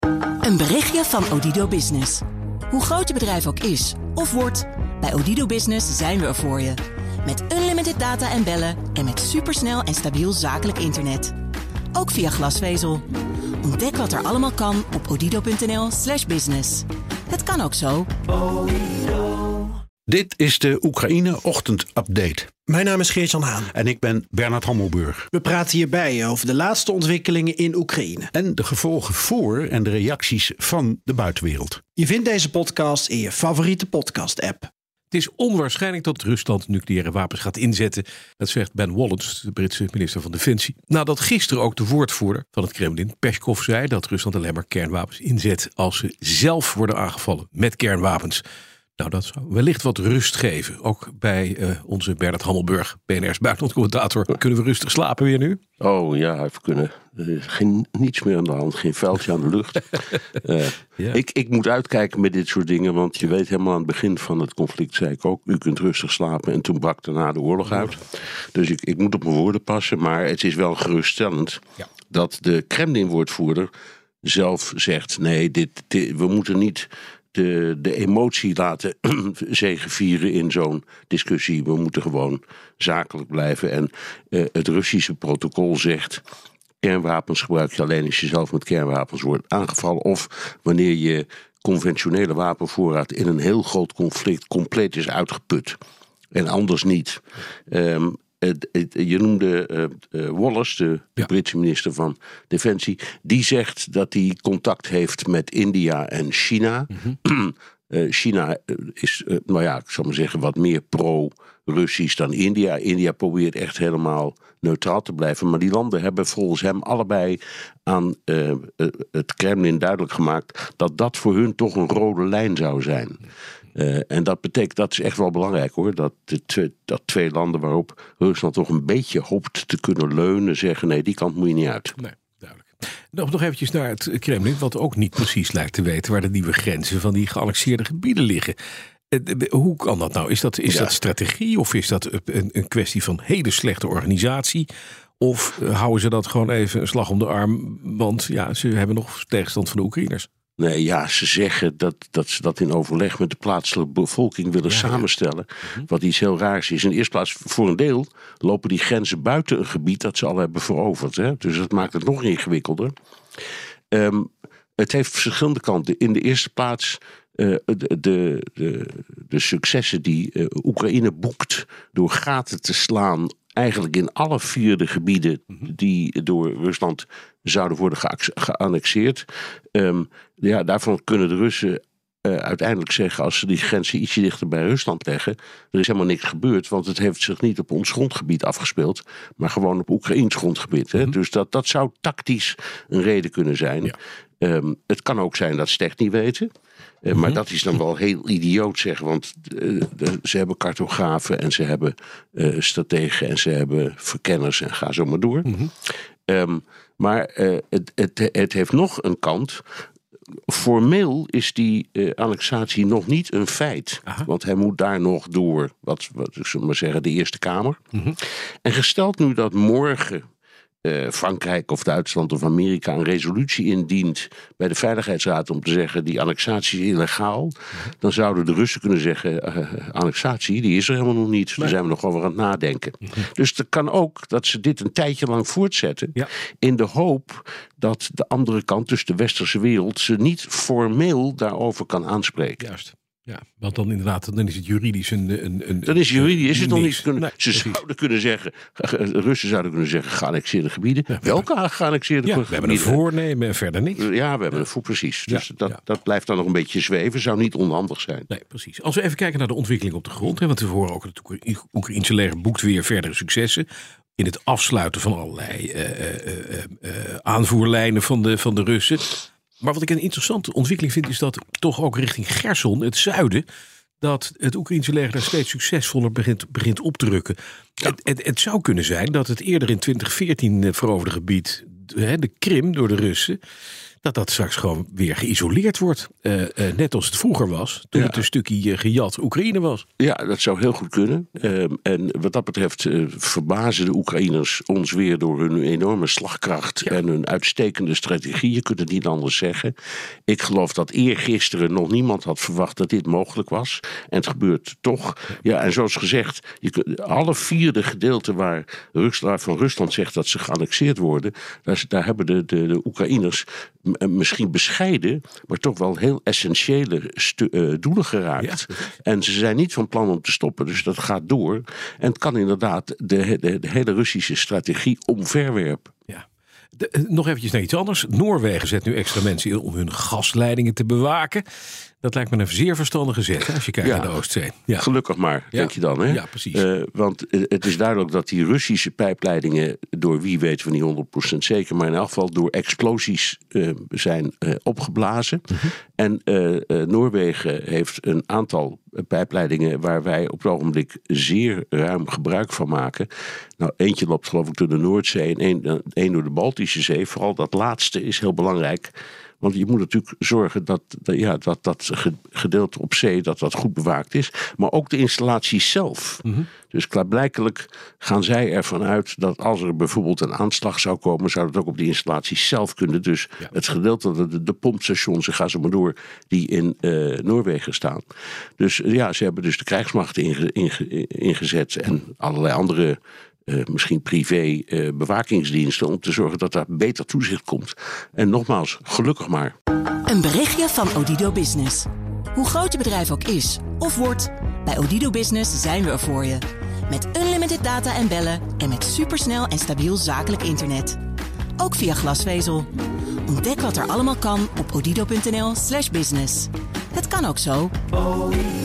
Een berichtje van Odido Business. Hoe groot je bedrijf ook is of wordt, bij Odido Business zijn we er voor je. Met unlimited data en bellen en met supersnel en stabiel zakelijk internet. Ook via glasvezel. Ontdek wat er allemaal kan op odido.nl/business. Het kan ook zo. Dit is de Oekraïne-ochtend-update. Mijn naam is Geert-Jan Haan. En ik ben Bernard Hammelburg. We praten hierbij over de laatste ontwikkelingen in Oekraïne. En de gevolgen voor en de reacties van de buitenwereld. Je vindt deze podcast in je favoriete podcast-app. Het is onwaarschijnlijk dat Rusland nucleaire wapens gaat inzetten. Dat zegt Ben Wallace, de Britse minister van Defensie. Nadat gisteren ook de woordvoerder van het Kremlin, Peskov, zei dat Rusland alleen maar kernwapens inzet als ze zelf worden aangevallen met kernwapens. Nou, dat zou wellicht wat rust geven. Ook bij onze Bernard Hammelburg, BNR's buitenlandcommentator. Kunnen we rustig slapen weer nu? Oh ja, even kunnen. Er is niets meer aan de hand, geen vuiltje aan de lucht. Ja. Ik moet uitkijken met dit soort dingen, want je weet helemaal aan het begin van het conflict, zei ik ook, u kunt rustig slapen en toen brak daarna de oorlog uit. Dus ik moet op mijn woorden passen, maar het is wel geruststellend dat de Kremlin-woordvoerder zelf zegt, nee, we moeten niet de emotie laten zegevieren in zo'n discussie. We moeten gewoon zakelijk blijven. En het Russische protocol zegt, kernwapens gebruik je alleen als je zelf met kernwapens wordt aangevallen. Of wanneer je conventionele wapenvoorraad in een heel groot conflict compleet is uitgeput. En anders niet. Je noemde Wallace, de Britse minister van Defensie. Die zegt dat hij contact heeft met India en China. Mm-hmm. China is, ik zal maar zeggen, wat meer pro-Russisch dan India. India probeert echt helemaal neutraal te blijven. Maar die landen hebben volgens hem allebei aan het Kremlin duidelijk gemaakt dat dat voor hun toch een rode lijn zou zijn. En dat betekent, dat is echt wel belangrijk hoor, dat twee landen waarop Rusland toch een beetje hoopt te kunnen leunen, zeggen nee, die kant moet je niet uit. Nee, duidelijk. Nog eventjes naar het Kremlin, wat ook niet precies lijkt te weten waar de nieuwe grenzen van die geannexeerde gebieden liggen. Hoe kan dat nou? Is dat strategie of is dat een kwestie van hele slechte organisatie? Of houden ze dat gewoon even een slag om de arm, want ze hebben nog tegenstand van de Oekraïners? Nee, ze zeggen dat ze dat in overleg met de plaatselijke bevolking willen samenstellen. Wat iets heel raars is. In de eerste plaats, voor een deel lopen die grenzen buiten een gebied dat ze al hebben veroverd. Hè? Dus dat maakt het nog ingewikkelder. Het heeft verschillende kanten. In de eerste plaats de successen die Oekraïne boekt door gaten te slaan eigenlijk in alle 4 de gebieden die door Rusland zouden worden geannexeerd. Daarvan kunnen de Russen uiteindelijk zeggen, als ze die grenzen ietsje dichter bij Rusland leggen, er is helemaal niks gebeurd, want het heeft zich niet op ons grondgebied afgespeeld, maar gewoon op Oekraïns grondgebied. Hè? Dus dat zou tactisch een reden kunnen zijn. Ja. Het kan ook zijn dat ze het echt niet weten. Maar dat is dan wel heel idioot zeggen, want ze hebben cartografen en ze hebben strategen en ze hebben verkenners en ga zo maar door. Maar het heeft nog een kant. Formeel is die annexatie nog niet een feit. Aha. Want hij moet daar nog door, wat zullen we maar zeggen, de Eerste Kamer. En gesteld nu dat morgen Frankrijk of Duitsland of Amerika een resolutie indient bij de Veiligheidsraad om te zeggen die annexatie is illegaal, dan zouden de Russen kunnen zeggen annexatie, die is er helemaal nog niet. Nee. Daar zijn we nog over aan het nadenken. Dus het kan ook dat ze dit een tijdje lang voortzetten in de hoop dat de andere kant, dus de westerse wereld, ze niet formeel daarover kan aanspreken. Juist. Ja, want dan inderdaad, dan is het juridisch een dan is juridisch, is het nog niet kunnen. Nee, ze zouden kunnen zeggen, Russen zouden kunnen zeggen geannexeerde gebieden. Ja, welke geannexeerde gebieden? We hebben een voornemen en verder niks. Ja, we hebben een voor precies. Dus dat blijft dan nog een beetje zweven. Zou niet onhandig zijn. Nee, precies. Als we even kijken naar de ontwikkeling op de grond, want we horen ook dat het Oekraïense leger boekt weer verdere successen in het afsluiten van allerlei aanvoerlijnen van de Russen. Maar wat ik een interessante ontwikkeling vind, is dat toch ook richting Gerson, het zuiden, dat het Oekraïense leger daar steeds succesvoller begint op te rukken. Ja. Het zou kunnen zijn dat het eerder in 2014 veroverde gebied, de Krim door de Russen, dat straks gewoon weer geïsoleerd wordt. Net als het vroeger was, toen het een stukje gejat Oekraïne was. Ja, dat zou heel goed kunnen. En wat dat betreft verbazen de Oekraïners ons weer door hun enorme slagkracht en hun uitstekende strategie. Je kunt het niet anders zeggen. Ik geloof dat eergisteren nog niemand had verwacht dat dit mogelijk was. En het gebeurt toch. Ja, en zoals gezegd, alle 4 gedeelten waar Rusland zegt dat ze geannexeerd worden, daar hebben de Oekraïners misschien bescheiden, maar toch wel heel essentiële doelen geraakt. Ja. En ze zijn niet van plan om te stoppen, dus dat gaat door. En het kan inderdaad de hele Russische strategie omverwerpen. Ja. Nog eventjes naar iets anders. Noorwegen zet nu extra mensen in om hun gasleidingen te bewaken. Dat lijkt me een zeer verstandige zet, hè, als je kijkt naar de Oostzee. Ja. Gelukkig maar, denk je dan. Hè? Ja, precies. Want het is duidelijk dat die Russische pijpleidingen, door wie weten we niet 100% zeker, maar in elk geval door explosies zijn opgeblazen. Mm-hmm. En Noorwegen heeft een aantal pijpleidingen waar wij op het ogenblik zeer ruim gebruik van maken. Nou, eentje loopt geloof ik door de Noordzee en één door de Baltische Zee. Vooral dat laatste is heel belangrijk. Want je moet natuurlijk zorgen dat gedeelte op zee dat goed bewaakt is. Maar ook de installaties zelf. Mm-hmm. Dus klaarblijkelijk gaan zij ervan uit dat als er bijvoorbeeld een aanslag zou komen, zou dat ook op die installaties zelf kunnen. Dus het gedeelte, de pompstations, ga zo maar door, die in Noorwegen staan. Dus ze hebben dus de krijgsmacht ingezet en allerlei andere misschien privé bewakingsdiensten om te zorgen dat daar beter toezicht komt. En nogmaals, gelukkig maar. Een berichtje van Odido Business. Hoe groot je bedrijf ook is of wordt, bij Odido Business zijn we er voor je. Met unlimited data en bellen en met supersnel en stabiel zakelijk internet. Ook via glasvezel. Ontdek wat er allemaal kan op odido.nl/business. Het kan ook zo.